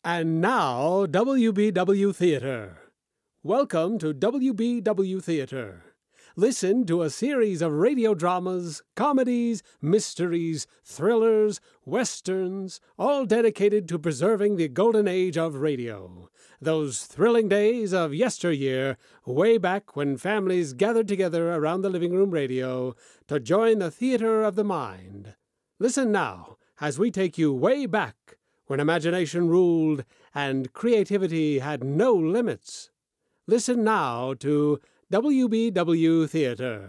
And now, WBW Theater. Welcome to WBW Theater. Listen to a series of radio dramas, comedies, mysteries, thrillers, westerns, all dedicated to preserving the golden age of radio. Those thrilling days of yesteryear, way back when families gathered together around the living room radio to join the theater of the mind. Listen now as we take you way back when imagination ruled and creativity had no limits. Listen now to WBW Theater.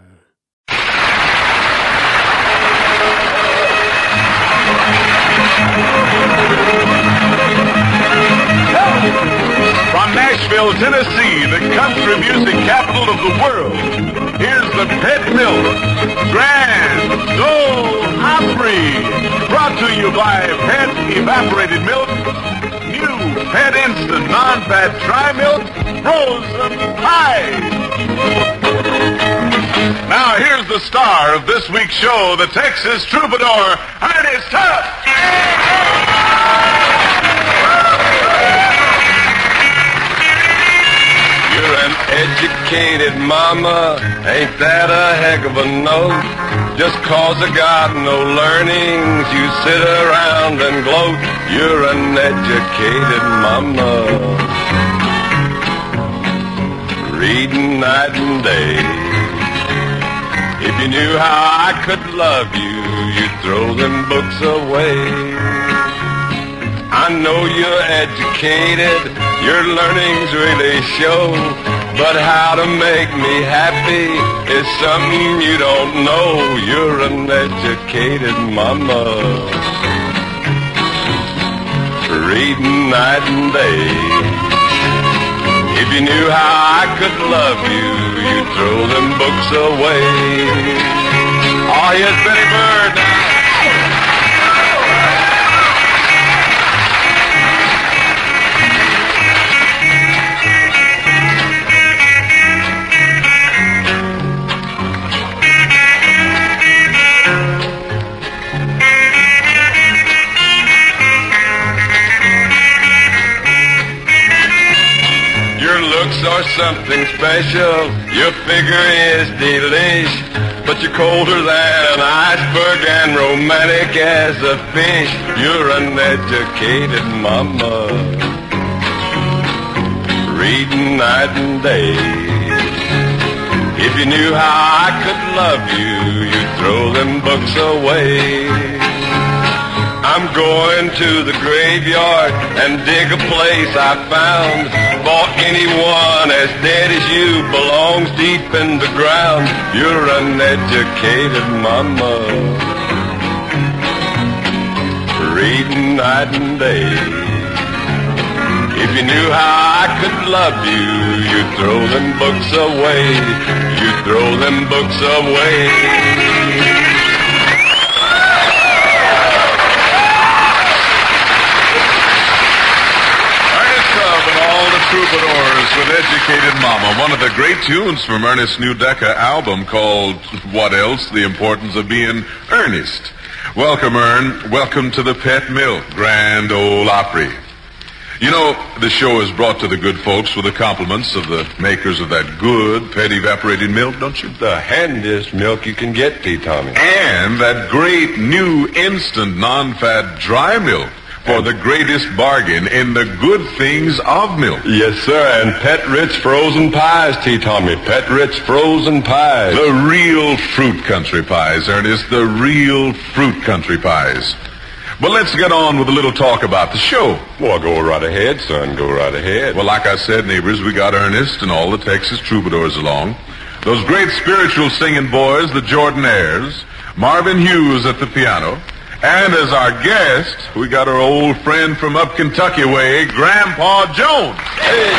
From Nashville, Tennessee, the country music capital of the world, here's the Pet Milk Grand Ole Opry, brought to you by Pet Evaporated Milk, new Pet Instant Non-Fat Dry Milk, Frozen Pies. Now here's the star of this week's show, the Texas Troubadour, Ernest Tubb. You're an educated mama, ain't that a heck of a note? Just 'cause I got no learnings, you sit around and gloat. You're an educated mama, reading night and day. If you knew how I could love you, you'd throw them books away. I know you're educated, your learnings really show, but how to make me happy is something you don't know. You're an educated mama, reading night and day. If you knew how I could love you, you'd throw them books away. Oh, here's Betty Bird now. Or something special, your figure is delish, but you're colder than an iceberg and romantic as a fish. You're an educated mama, reading night and day. If you knew how I could love you, you'd throw them books away. I'm going to the graveyard and dig a place I found. For anyone as dead as you belongs deep in the ground. You're an educated mama, reading night and day. If you knew how I could love you, you'd throw them books away. You'd throw them books away. Troubadours with Educated Mama, one of the great tunes from Ernest's new Decca album called What Else? The Importance of Being Ernest. Welcome, Ern. Welcome to the Pet Milk Grand Ole Opry. You know, the show is brought to the good folks with the compliments of the makers of that good Pet Evaporated Milk, don't you? The handiest milk you can get, T. Tommy. And that great new instant non-fat dry milk. For the greatest bargain in the good things of milk. Yes, sir, and Pet Rich frozen pies, T. Tommy. Pet Rich frozen pies. The real fruit country pies, Ernest. The real fruit country pies. But let's get on with a little talk about the show. Well, go right ahead, son. Go right ahead. Well, like I said, neighbors, we got Ernest and all the Texas Troubadours along. Those great spiritual singing boys, the Jordanaires. Marvin Hughes at the piano. And as our guest, we got our old friend from up Kentucky way, Grandpa Jones. Hey.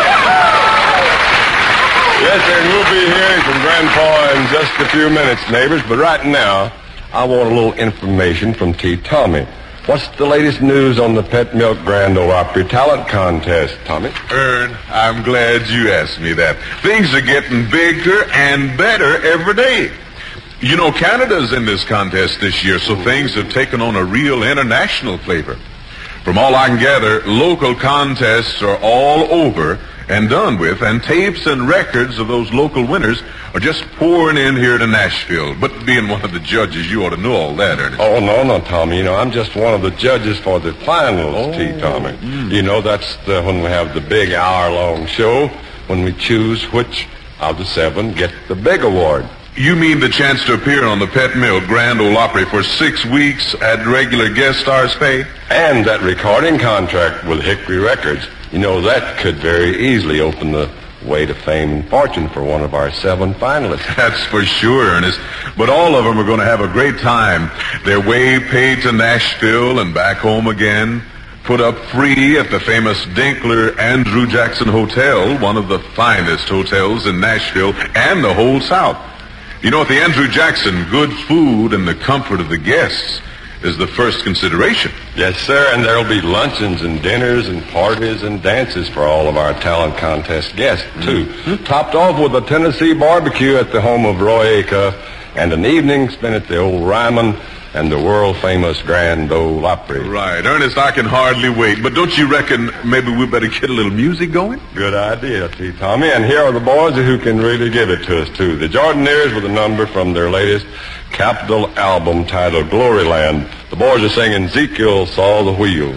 Yes, sir, and we'll be hearing from Grandpa in just a few minutes, neighbors. But right now, I want a little information from T. Tommy. What's the latest news on the Pet Milk Grand Ole Opry Talent Contest, Tommy? Ern, I'm glad you asked me that. Things are getting bigger and better every day. You know, Canada's in this contest this year, so things have taken on a real international flavor. From all I can gather, local contests are all over and done with, and tapes and records of those local winners are just pouring in here to Nashville. But being one of the judges, you ought to know all that, Ernest. Oh, no, Tommy. You know, I'm just one of the judges for the finals, Tommy. You know, that's when we have the big hour-long show, when we choose which of the 7 get the big award. You mean the chance to appear on the Pet Milk Grand Ole Opry for 6 weeks at regular guest stars pay? And that recording contract with Hickory Records. You know, that could very easily open the way to fame and fortune for one of our 7 finalists. That's for sure, Ernest. But all of them are going to have a great time. Their way paid to Nashville and back home again. Put up free at the famous Dinkler Andrew Jackson Hotel, one of the finest hotels in Nashville and the whole South. You know, at the Andrew Jackson, good food and the comfort of the guests is the first consideration. Yes, sir, and there'll be luncheons and dinners and parties and dances for all of our talent contest guests, too. Topped off with a Tennessee barbecue at the home of Roy Acuff and an evening spent at the old Ryman and the world-famous Grand Ole Opry. Right. Ernest, I can hardly wait. But don't you reckon maybe we better get a little music going? Good idea, T. Tommy. And here are the boys who can really give it to us, too. The Jordanaires with a number from their latest Capitol album titled Gloryland. The boys are singing Ezekiel Saw the Wheel.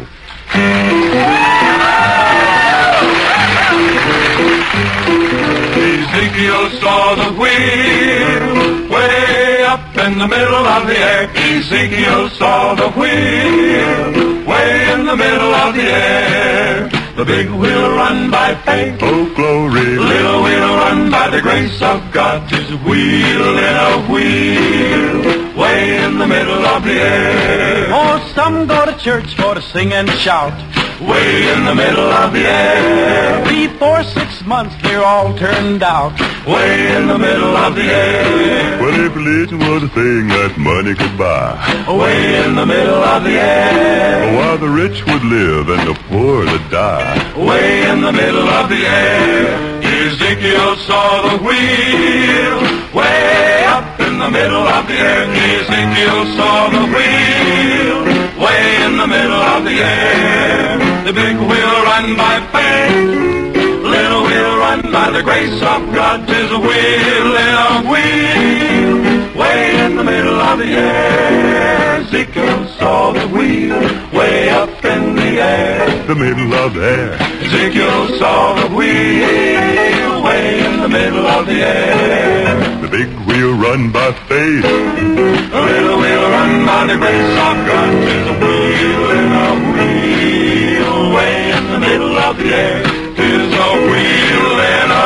Ezekiel saw the wheel way up in the middle of the air. Ezekiel saw the wheel way in the middle of the air. The big wheel run by faith, Oh, glory. little wheel run by the grace of God. 'Tis a wheel in a wheel way in the middle of the air. Oh, some go to church for to sing and shout. Way in the middle of the air. 3, 4, 6 months, they're all turned out. Way in the middle of the air. Well, if religion was a thing that money could buy, Way in the middle of the air. while the rich would live and the poor would die. Way in the middle of the air. Ezekiel saw the wheel way up in the middle of the air. Ezekiel saw the wheel way in the middle of the air. The big wheel run by faith, little wheel run by the grace of God. 'Tis a wheel in a wheel way in the middle of the air. Ezekiel saw the wheel way up in the air. The middle of the air. Ezekiel saw the wheel way in the middle of the air. The big wheel run by faith. A little wheel run by the grace of God. 'Tis a wheel in a wheel way in the middle of the air. 'Tis a wheel in a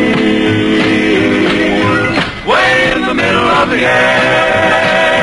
wheel way in the middle of the air.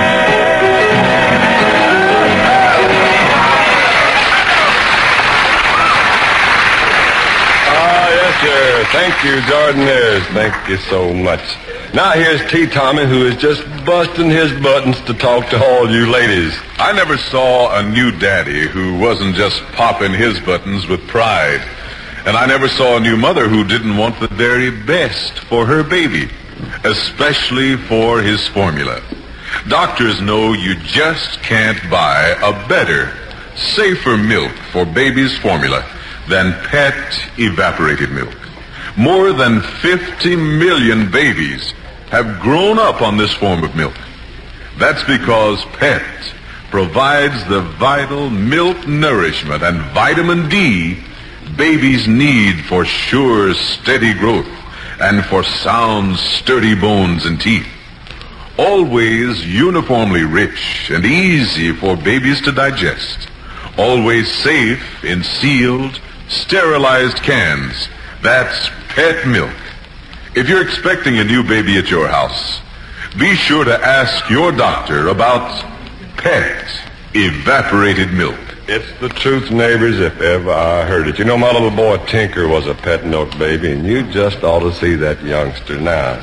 Sure. Thank you, Jordanaires. Thank you so much. Now here's T. Tommy, who is just busting his buttons to talk to all you ladies. I never saw a new daddy who wasn't just popping his buttons with pride. And I never saw a new mother who didn't want the very best for her baby, especially for his formula. Doctors know you just can't buy a better, safer milk for baby's formula than Pet evaporated milk. More than 50 million babies have grown up on this form of milk. That's because Pet provides the vital milk nourishment and vitamin D babies need for sure, steady growth and for sound, sturdy bones and teeth. Always uniformly rich and easy for babies to digest. Always safe in sealed, sterilized cans. That's Pet milk. If you're expecting a new baby at your house, be sure to ask your doctor about Pet evaporated milk. It's the truth, neighbors, if ever I heard it. You know, my little boy Tinker was a Pet milk baby, and you just ought to see that youngster now.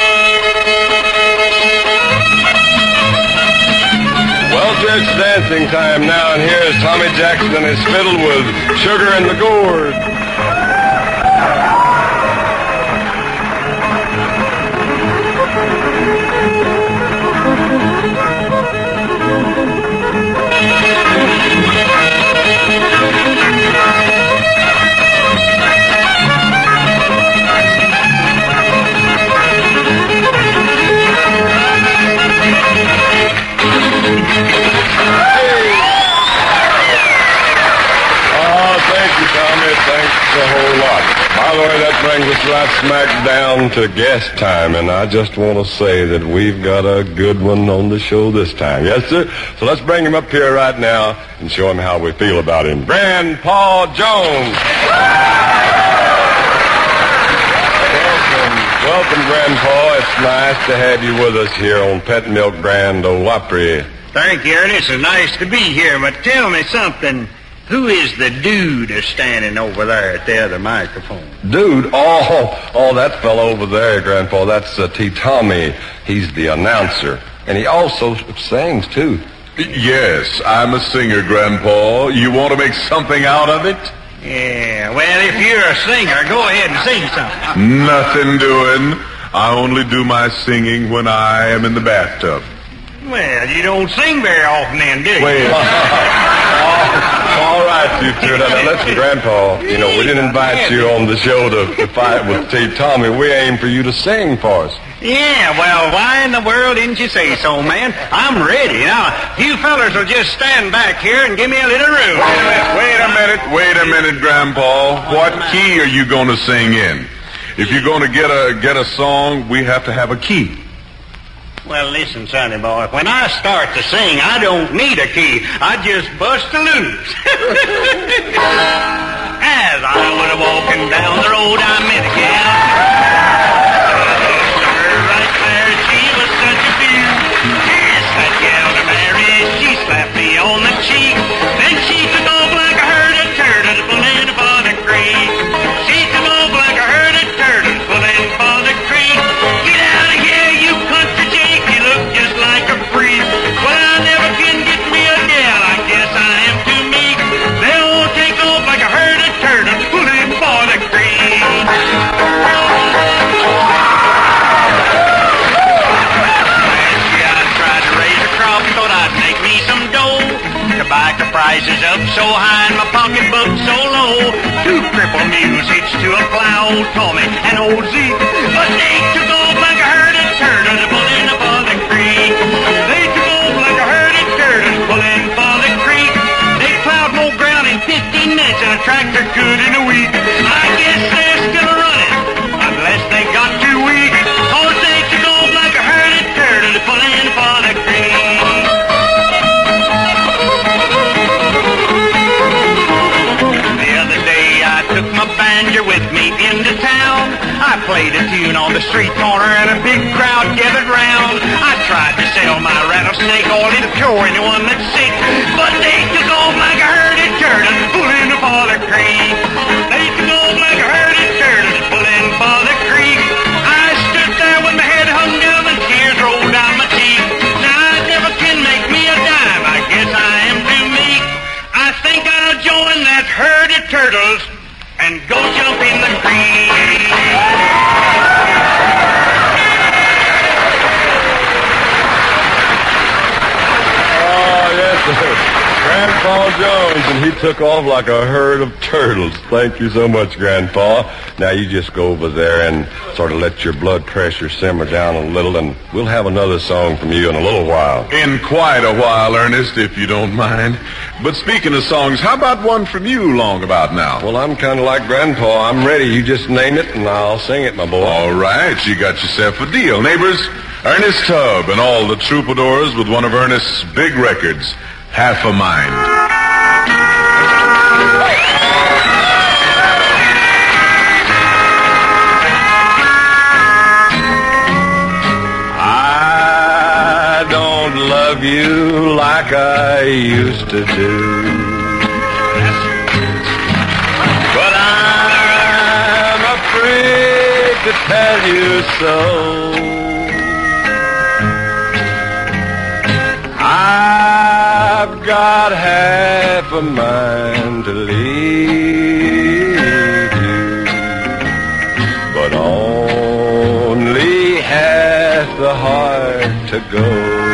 Well, it's dancing time now, and here's Tommy Jackson and his fiddle with Sugar in the Gourd. you, Tommy. Thanks a whole lot. By the way, that brings us right smack down to guest time, and I just want to say that we've got a good one on the show this time. Yes, sir? So let's bring him up here right now and show him how we feel about him. Grandpa Jones. Welcome, Grandpa. It's nice to have you with us here on Pet Milk Grand Ole Opry. Thank you, Ernest. It's nice to be here, but tell me something. Who is the dude that's standing over there at the other microphone? Dude? Oh, that fellow over there, Grandpa. That's T. Tommy. He's the announcer. And he also sings, too. Yes, I'm a singer, Grandpa. You want to make something out of it? Yeah, well, if you're a singer, go ahead and sing something. Nothing doing. I only do my singing when I am in the bathtub. Well, you don't sing very often then, do you? Wait. All right, you two. Now, listen, Grandpa, you know, we didn't invite you on the show to fight with T. Tommy. We aim for you to sing for us. Yeah, well, why in the world didn't you say so, man? I'm ready. Now, you fellers will just stand back here and give me a little room. Wait a minute, Grandpa. What key are you going to sing in? If you're going to get a song, we have to have a key. Well, listen, sonny boy, when I start to sing, I don't need a key. I just bust a loose. As I was walking down the road, I met a gal. Right there, she was such a beaut. Asked that gal to marry, she slapped me on the cheek. Then she took off like a herd of turtles pulling for the creek. She took off like a herd of turtles pulling for the creek. Get out of here, you country Jake, you look just like a freak. Well, I never can get me a gal, I guess I am too meek. They'll take off like a herd of turtles pulling for the creek. Thought I'd make me some dough. Tobacco prices up so high and my pocketbook so low. Two crippled mules hitched to a plow, Tommy and old Zeke. But they took off like a herd of turtles pulling for the creek. They took off like a herd of turtles pulling for the creek. They plowed more ground in 15 minutes than a tractor could in a week. I guess they're still running, unless they got too weak. Cause they took off like a herd of turtles pulling for the creek. Took my banjo with me into town. I played a tune on the street corner and a big crowd gathered round. I tried to sell my rattlesnake oil to cure anyone that's sick, but they took off like a herd of turtles pulling for the creek. They took off like a herd of turtles pulling for the creek. I stood there with my head hung down and tears rolled down my cheek. Now I never can make me a dime, I guess I am too meek. I think I'll join that herd of turtles and go jump in the creek. Oh, yes, sir. Grandpa Jones, and he took off like a herd of turtles. Thank you so much, Grandpa. Now you just go over there and sort of let your blood pressure simmer down a little, and we'll have another song from you in a little while. In quite a while, Ernest, if you don't mind. But speaking of songs, how about one from you long about now? Well, I'm kind of like Grandpa. I'm ready. You just name it, and I'll sing it, my boy. All right, you got yourself a deal. Neighbors, Ernest Tubb and all the troubadours with one of Ernest's big records, Half a Mind. I don't love you like I used to do, but I'm afraid to tell you so. I've got half a mind to leave you, but only half the heart to go.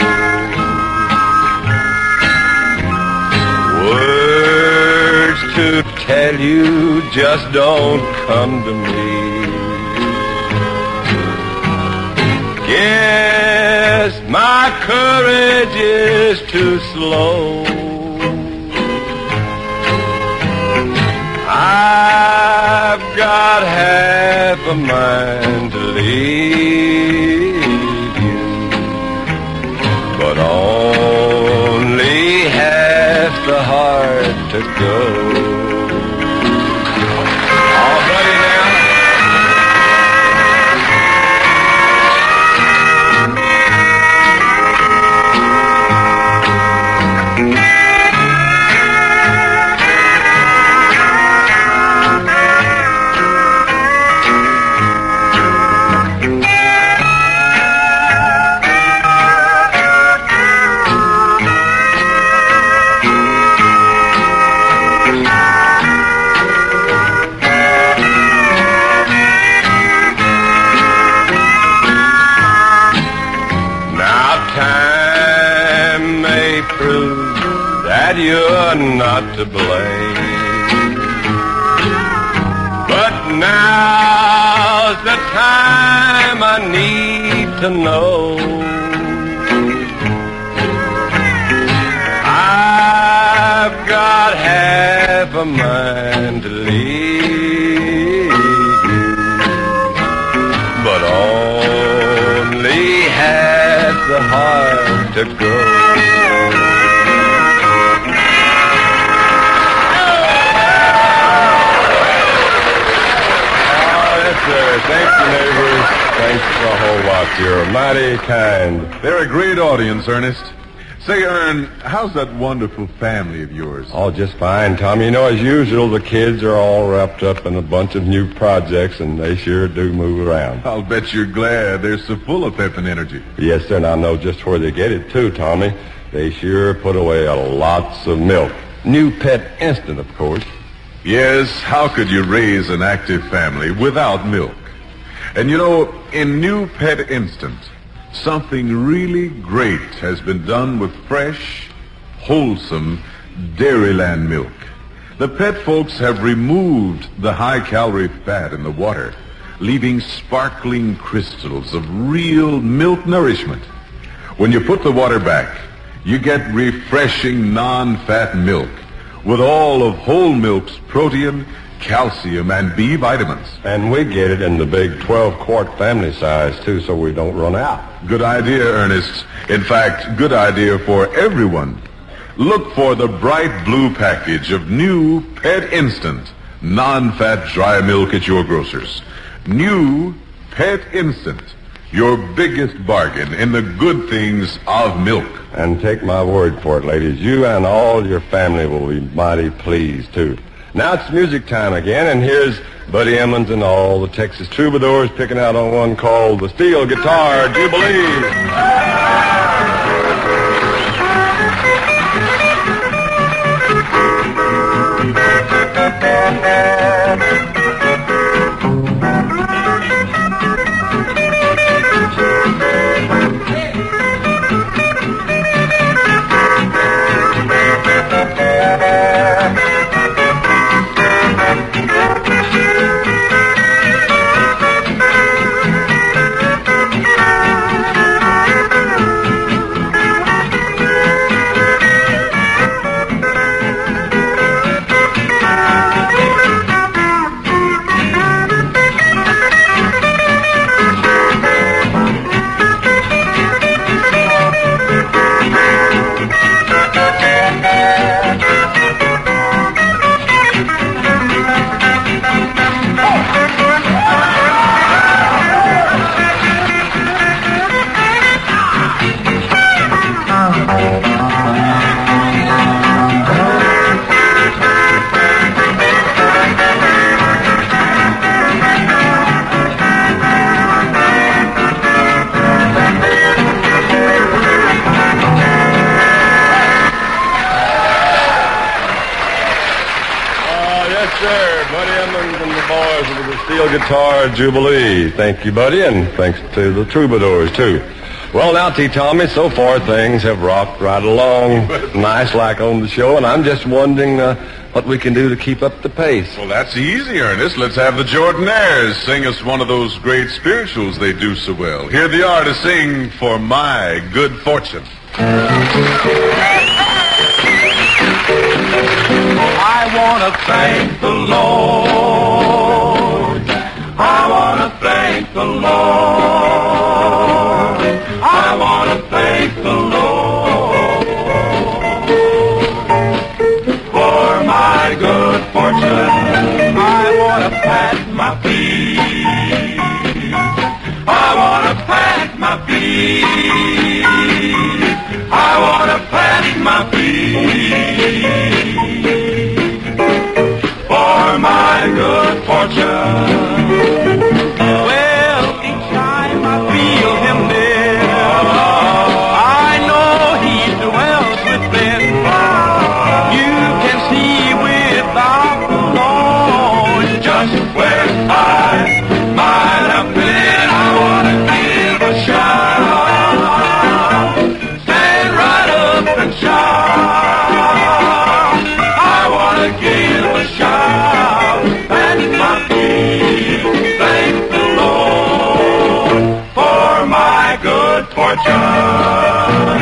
Words to tell you just don't come to me. Guess my courage is too slow. got half a mind to leave you, but only half the heart to go. Oh, buddy, now. That you're not to blame, but now's the time I need to know. I've got half a mind to leave you, but only half the heart to go. Thank you, neighbors. Thanks for a whole lot. You're mighty kind. They're a great audience, Ernest. Say, Ern, how's that wonderful family of yours? Oh, just fine, Tom. You know, as usual, the kids are all wrapped up in a bunch of new projects, and they sure do move around. I'll bet you're glad. They're so full of pep and energy. Yes, sir, and I know just where they get it, too, Tommy. They sure put away lots of milk. New Pet Instant, of course. Yes, how could you raise an active family without milk? And you know, in New Pet Instant, something really great has been done with fresh, wholesome Dairyland milk. The pet folks have removed the high-calorie fat in the water, leaving sparkling crystals of real milk nourishment. When you put the water back, you get refreshing non-fat milk with all of whole milk's protein, calcium, and B vitamins. And we get it in the big 12-quart family size, too, so we don't run out. Good idea, Ernest. In fact, good idea for everyone. Look for the bright blue package of New Pet Instant non-fat dry milk at your grocer's. New Pet Instant, your biggest bargain in the good things of milk. And take my word for it, ladies, you and all your family will be mighty pleased, too. Now it's music time again, and here's Buddy Emmons and all the Texas Troubadours picking out on one called the Steel Guitar Jubilee. Steel Guitar Jubilee. Thank you, Buddy, and thanks to the Troubadours, too. Well, now, T. Tommy, so far things have rocked right along, nice like on the show, and I'm just wondering what we can do to keep up the pace. Well, that's easy, Ernest. Let's have the Jordanaires sing us one of those great spirituals they do so well. Here they are to sing For My Good Fortune. I want to thank the Lord my feet. I wanna plant my feet. I wanna plant my feet for my good fortune. Well, each time I feel him there, I know he dwells within. You can see without the Lord Just where I might have been, I wanna give a shout. Stand right up and shout. I wanna give a shout. Plant my feet, thank the Lord for my good fortune.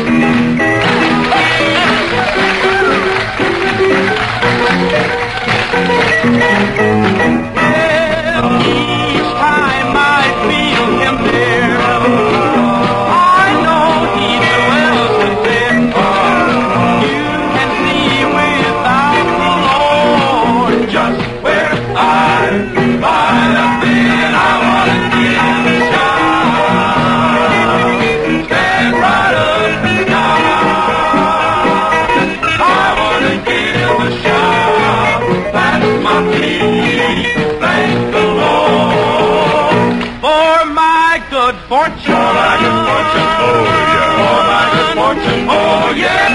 Well, each time I feel him there, I know he dwells within. You can see without the Lord Just where I might have been, I wanna give a shout. Stand right up and shout. I wanna give a shout. That's my feet. Thank the Lord for my good fortune. for my good fortune. Oh yeah. For my good fortune. Oh yeah.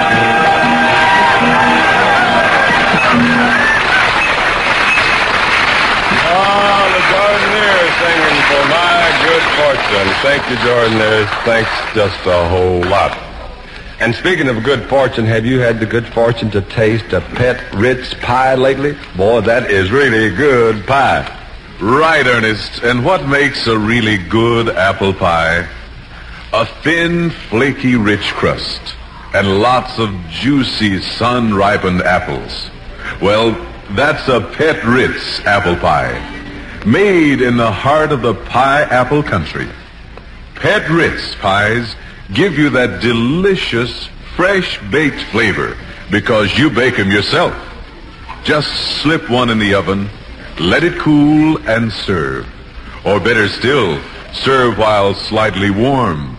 Oh, the Jordanaires singing for my good fortune. Thank you, Jordanaires. Thanks just a whole lot. And speaking of good fortune, have you had the good fortune to taste a Pet Ritz pie lately? Boy, that is really good pie. Right, Ernest. And what makes a really good apple pie? A thin, flaky, rich crust and lots of juicy, sun-ripened apples. Well, that's a Pet Ritz apple pie, made in the heart of the pie apple country. Pet Ritz pies give you that delicious, fresh-baked flavor because you bake them yourself. Just slip one in the oven, let it cool, and serve. Or better still, serve while slightly warm.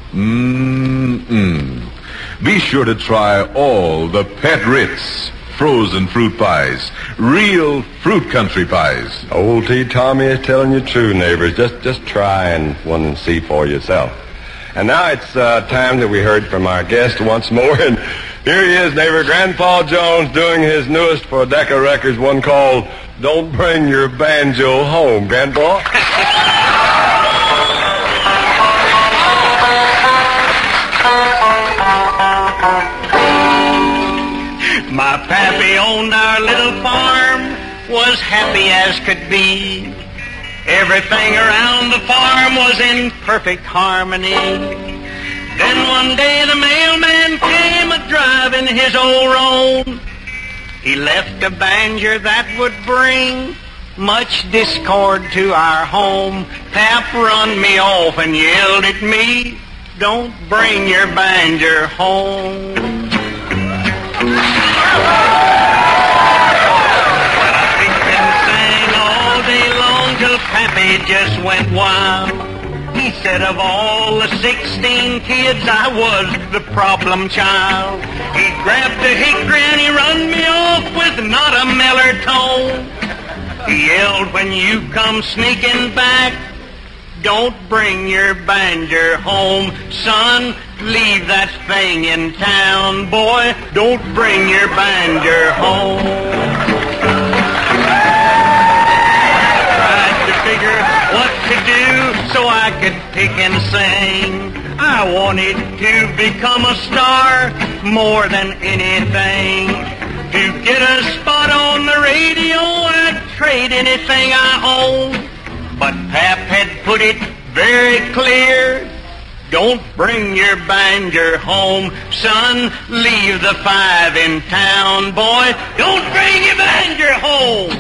Be sure to try all the Pet Ritz frozen fruit pies, real fruit country pies. Old T. Tommy is telling you true, neighbors. Just try and one and see for yourself. And now it's time that we heard from our guest once more. And here he is, neighbor, Grandpa Jones, doing his newest for Decca Records, one called Don't Bring Your Banjo Home. Grandpa? My pappy owned our little farm, was happy as could be. Everything around the farm was in perfect harmony. Then one day the mailman came a-driving his old roan. He left a banjo that would bring much discord to our home. Pap run me off and yelled at me, don't bring your banjo home. Till Pappy just went wild. He said of all the 16 kids, I was the problem child. He grabbed a hickory and he run me off with not a meller tone. He yelled, when you come sneaking back, don't bring your banjo home. Son, leave that thing in town. Boy, don't bring your banjo home. Figure what to do so I could pick and sing. I wanted to become a star more than anything. To get a spot on the radio, I'd trade anything I own. But Pap had put it very clear, don't bring your banjo home. Son, leave the 5 in town. Boy, don't bring your banjo home.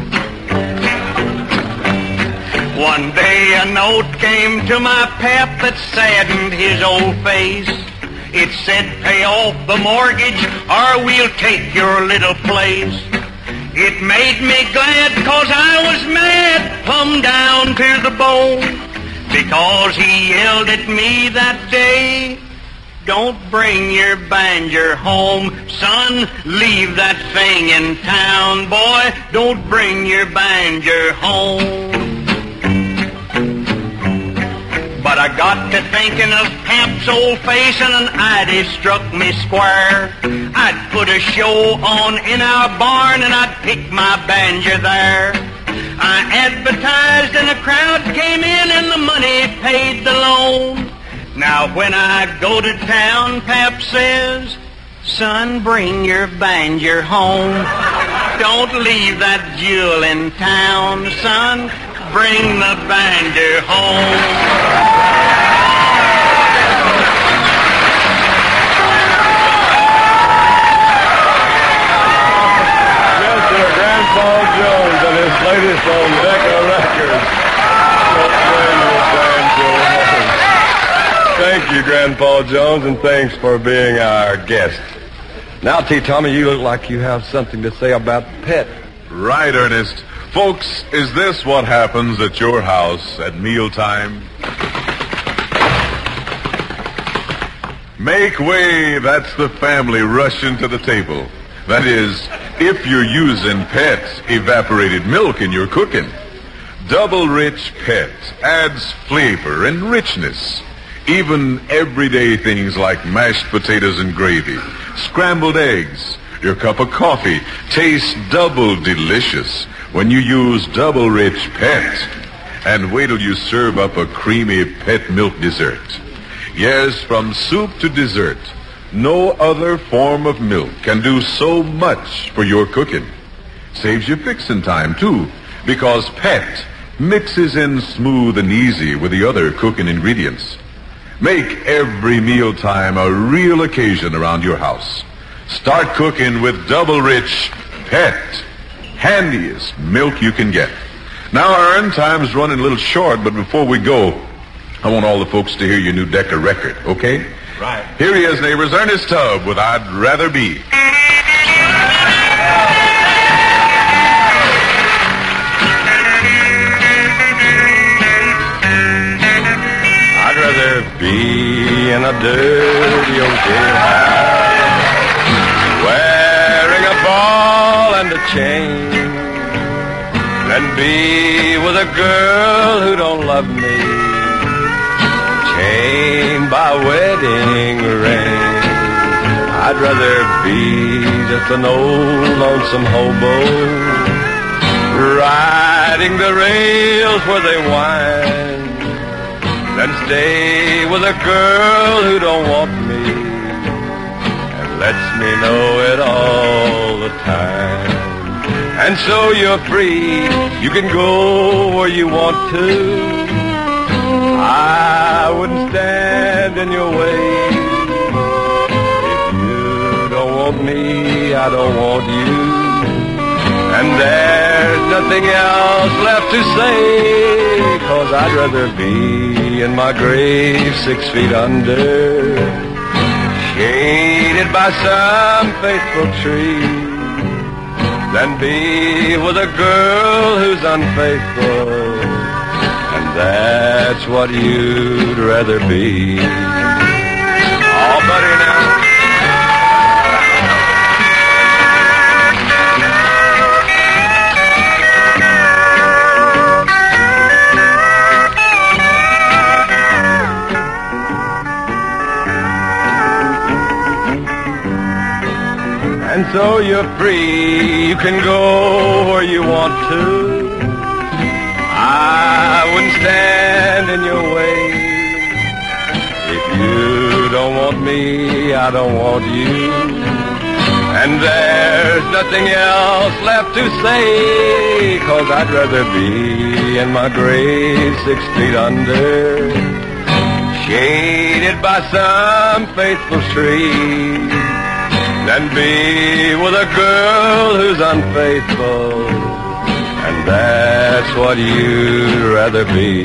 One day a note came to my Pap that saddened his old face. It said, pay off the mortgage or we'll take your little place. It made me glad 'cause I was mad, plumb down to the bone, because he yelled at me that day, don't bring your banjo home, son, leave that thing in town, boy, don't bring your banjo home. But I got to thinking of Pamp's old face and an idea struck me square. I'd put a show on in our barn and I'd pick my banjo there. I advertised and a crowd came in and the money paid the loan. Now when I go to town, Pap says, son, bring your banjo home. Don't leave that jewel in town, son. Bring the banjo home. Mr. Grandpa Jones and his latest on Decca Records. Thank you, Grandpa Jones, and thanks for being our guest. Now, T. Tommy, you look like you have something to say about Pet. Right, Ernest. Folks, is this what happens at your house at mealtime? Make way, that's the family rushing to the table. That is, if you're using Pet evaporated milk in your cooking. Double rich Pet adds flavor and richness. Even everyday things like mashed potatoes and gravy, scrambled eggs, your cup of coffee tastes double delicious when you use double rich Pet. And wait till you serve up a creamy Pet milk dessert. Yes, from soup to dessert, no other form of milk can do so much for your cooking. Saves you fixing time, too, because Pet mixes in smooth and easy with the other cooking ingredients. Make every mealtime a real occasion around your house. Start cooking with double rich Pet. Handiest milk you can get. Now, Ern, time's running a little short, but before we go, I want all the folks to hear your new Decca record, okay? Right. Here he is, neighbors, Ernest Tubb with I'd Rather Be. I'd rather be in a dirty old jailhouse, wearing a ball and a chain, than be with a girl who don't love me, chained by wedding ring. I'd rather be just an old lonesome hobo, riding the rails where they wind, than stay with a girl who don't want me and lets me know it all the time. And so you're free, you can go where you want to. I wouldn't stand in your way. If you don't want me, I don't want you. And there's nothing else left to say, 'cause I'd rather be in my grave 6 feet under, shaded by some faithful tree, than be with a girl who's unfaithful. And that's what you'd rather be. Oh, buddy, now. And so you're free, you can go where you want to. I wouldn't stand in your way. If you don't want me, I don't want you. And there's nothing else left to say, 'cause I'd rather be in my grave 6 feet under, shaded by some faithful tree, than be with a girl who's unfaithful. And that's what you'd rather be.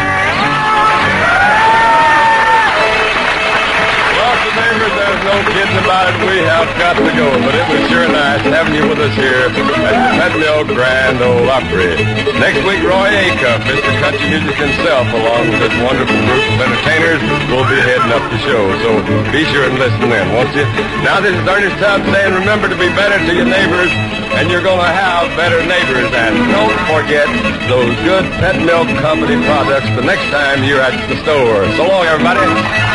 Well, the neighbors, there's no kidding question about it, we have got to go. But it was sure nice having you with us here at the Pet Mill Grand Ole Opry. Next week, Roy Acuff, Mr. Country Music himself, along with this wonderful group of entertainers, will be heading up the show. So be sure and listen in, won't you? Now, this is Ernest Tubb saying, remember to be better to your neighbors, and you're going to have better neighbors. And don't forget those good Pet Milk Company products the next time you're at the store. So long, everybody.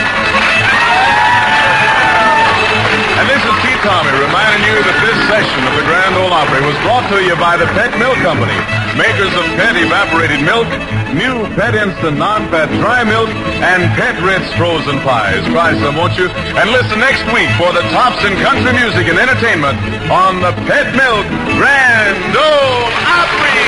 And this is T. Tommy reminding you that this session of the Grand Ole Opry was brought to you by the Pet Milk Company, makers of Pet Evaporated Milk, new Pet Instant Non-Fat Dry Milk, and Pet Ritz Frozen Pies. Try some, won't you? And listen next week for the tops in country music and entertainment on the Pet Milk Grand Ole Opry.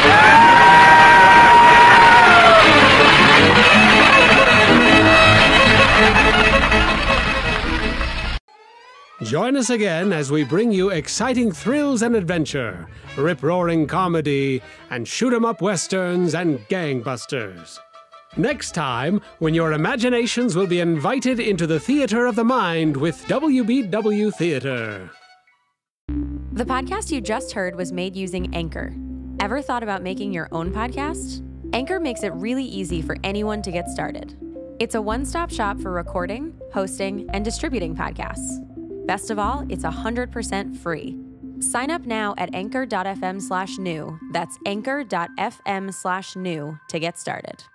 Join us again as we bring you exciting thrills and adventure, rip-roaring comedy, and shoot-'em-up westerns and gangbusters. Next time, when your imaginations will be invited into the theater of the mind with WBW Theater. The podcast you just heard was made using Anchor. Ever thought about making your own podcast? Anchor makes it really easy for anyone to get started. It's a one-stop shop for recording, hosting, and distributing podcasts. Best of all, it's 100% free. Sign up now at anchor.fm/new. That's anchor.fm/new to get started.